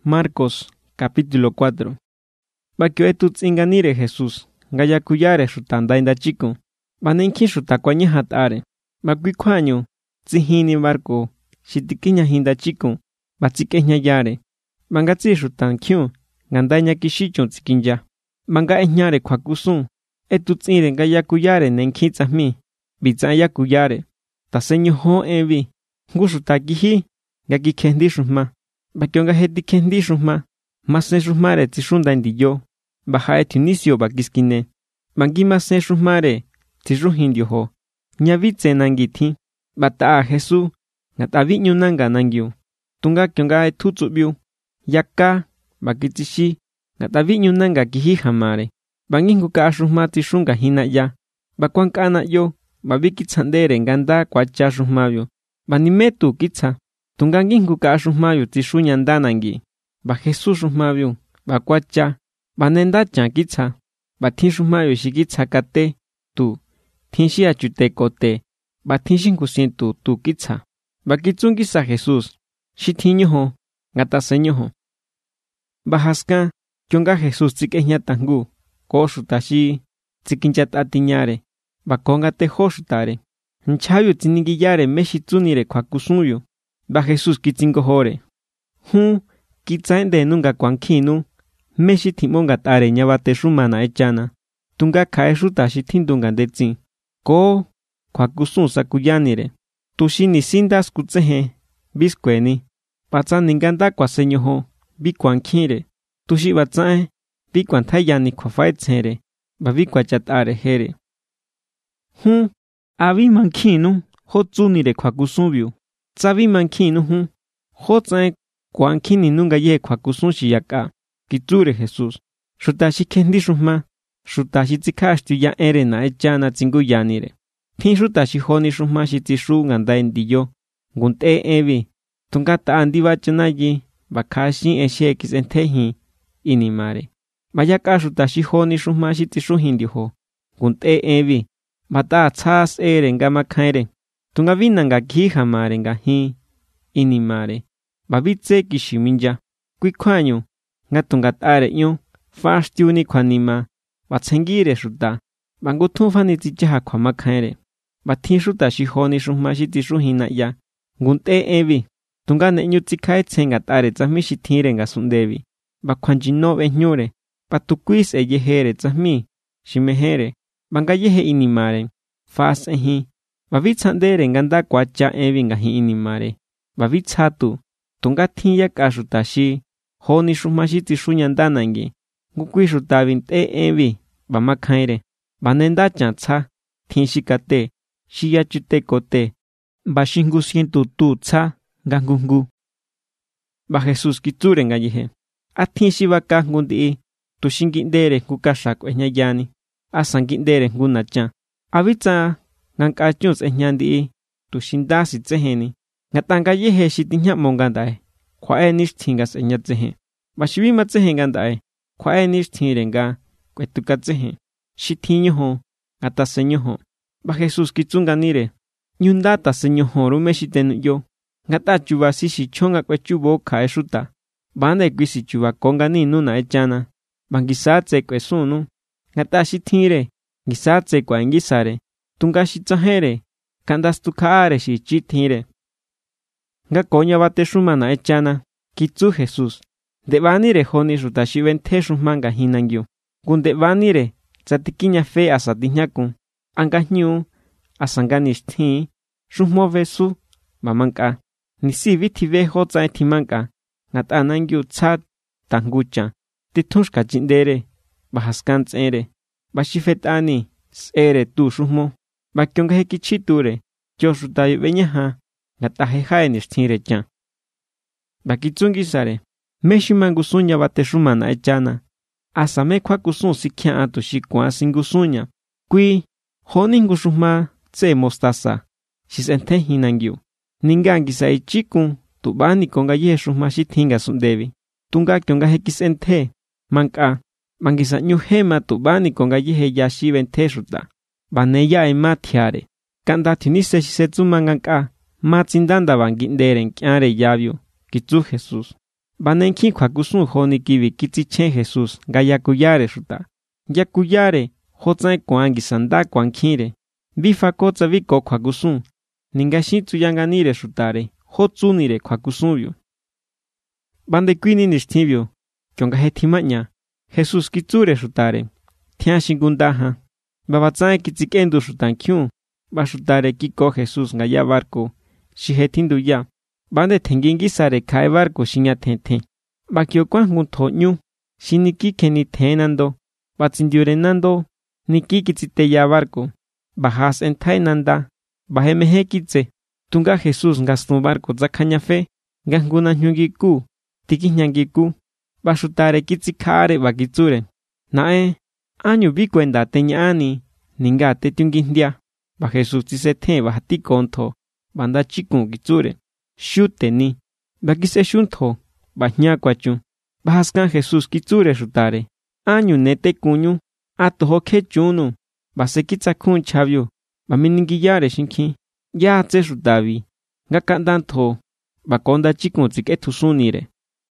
Marcos, capítulo 4. Bakio tsinganire Jesús, gayakuyare shutanda indachiko. Banenki shutakwanya hatare. Bakwikwanyo, tsihini barco, shitikinya hindachiko, batsikenya yare. Bangatsi shutankyo, gandanya kishichon tsikinja. Banga enyare kwakusun, etutsire gayakuyare nenkitsami, bitzayakuyare. Taseño ho evi, ngushutakihi, gakikendishuma. Bakionga hetikendishuma, maseshumare tishunda indiyo. Bajae tinicio bakiskine. Bangi maseshumare, tishuhindioho. Nyavitse nangiti, bataa Jesús, ngataviño nanga nangyo. Tunga kionga etutsubiu, yaka, bakitishi, ngataviño nanga kihihamare. Bangingu kaashuma tishunga hinaya. Bakwankana yo, babikitsandere nganda kwachashumavyo. Banimetu kitsa. Tungangingu kaashumavyo tishuñandanangi. Ba Jesús shumavyo, bakwacha, banendacha kitsa. Batishumavyo shikitsa kate, tu. Tinshia chutekote, batinshinku tu kitsa. Bakitsunkisa Jesús, shitiñoho, ngataseñoho. Bahaska, kyonga Jesús tsikenya tangu, koshutashi, tsikinchatatiñare, bakongate hoshutare. Nchayo tsiningiyare meshitsunire kwakusuyo. Ba Jesús kitsingohore. Kitsaende nunga kwankinu, meshitimongatare ñabate shumana echana. Tunga kaeshuta shitindunga detsin. Ko kwakusun sakuyanire. Tushini sindas kutsehe, biskweni. Patsa ninganda kwaseñoho, bikwankire. Tushi batsae, bikwanthayani kwafaetshere, babikwachatare here. Abi mankinu, hotsunire kwakusunbyu. Tsabi mankinu hotsae kwankini nunga ye kwakusun shiyaka. Kitsure Jesús. Shutashi kendishuma. Shutashi tsikashtu ya erena echana tsinguyanire. Tin shutashi honi shuma shitishu nganda indiyo. Ngunte evi. Tungata andiva chanayi. Bakashi eshekis entehi. Inimare. Bayaka shutashi honi shuma shitishu hindiho. Ngunte evi. Bata tsas ere nga makaire. Tungavina nga kihamare nga hi. Inimare. Babitse kishiminja. Kwikwanyo. Nga tungatare nyo. Fashtiuni kwanima. Batsengire shuta. Bangutufani tichaha kwa makaire. Batin shuta shihoni shumashiti shuhinaya. Ngunte evi. Tungane nyu tsikae tsengatare tsahmi shitire nga sundevi. Bakwanjinobe nyure. Patukuis yehere tsahmi. Shimehere. Bangayehe inimare. Fas ehi. Babitsandere nganda kwacha evi ngahi inimare. Babitsatu. Tungatin yakashutashi. Honi shumashiti shunyandanangi. Ngukwishu tabinte evi, bamakaire, banenda chanza, tinshikate, shiyachutekote, bashingu sientu tu tsa, gangungu. Ba Jesús kitsure ngayihe, atinshiwaka ngundi, tushingindere kukashak enyayani, asangindere ngunacha. Abitsa, ngankachus enyandi, tushindasi tseheni, ngatangayehe shitinya mongandae, kwae nishtingas enyatsehe, bashibima tsehengandae. Kwae nishtirenga, kwetukatsehe, shitiñoho, ataseñoho. Ba Jesús kitsunganire, nyundata señoho rumeshiten yo. Ngata chuba sishi chonga kwechubo kaeshuta. Bande kwisi chuba kongani nuna echana. Bangisatse kwesunu. Ngata shitire, gisatse kwa engisare. Tunga shitsahere, kandastukaare shichitire. Nga konya bate shumana echana, kitsu Jesús. Devanire honi rutashi venteshu manga hinangyo. Gundevanire, tsatikinya fe asatinyakun. Angahñu, asanganishti, shumovesu, mamanka. Nisi vitive hotza etimanka. Natanangyo tsat, tangucha. Titushka chindere, bahaskantsere. Bashifetani, sere tu shumo. Bakyongahekichiture, yoshutayo venyaha. Natahehae nishtire chan. Bakitsungisare. Meshimangusunya bateshumana echana. Asame kwakusun sikia atu shikwa singusunya. Kui, honingushuma tse mostaza. Shisente hinangyu. Ningangisa ichikun, tubani konga yeshuma shitinga sundevi. Tunga kyonga hekisente. Manka, mangisa nyuhema tubani konga yehe yashi venteshuta. Baneya ematiare. Kanda tinise shisetsu manganka. Matsindanda banginderen kyare yabyo. Kitsu Jesús. Banenki khuakusun joni kivi kitsichen Jesús ngayakuyare xuta. Yakuyare jotsai kuangi sanda kuankire. Bifakotsa viko khuakusun. Ningashi tsuyanganire xutare jotsunire khuakusunvio. Bandekuini nixtinvio kionga jetimaña Jesús kitsure xutare tjian xingundaja. Babatsai kitsikendu xutankyun. Ba xutare kiko Jesús ngaya barco xi jetinduya. Bande tengingisare khae barco xiña tenten. Ba kio kuanjun thoñu xi niki keni thenando. Ba tsindiurenando niki kitsiteya barco. Ba has entainanda. Ba jemeje kitse. Tunga Jesús ngasnu barco tsakhaña fe. Nganguna nyungiku. Tikijñangiku. Ba xutare kitsikare ba kitsure. Nae. Año vi cuenta teñani. Ninga te tiungindia. Ba Jesús tisethen ba hati kontho. Banda chikun kitsure. Shute ni. Ba kise shuntho. Ba ña kwachun. Ba haskan Jesús kitsure xutare. Año nete kuñu. Atoho kechunu. Ba se kitsakun chavio. Ba miningiyare shinki. Ya tse xutavi. Nga kandantho. Ba konda chikun tsikethusunire.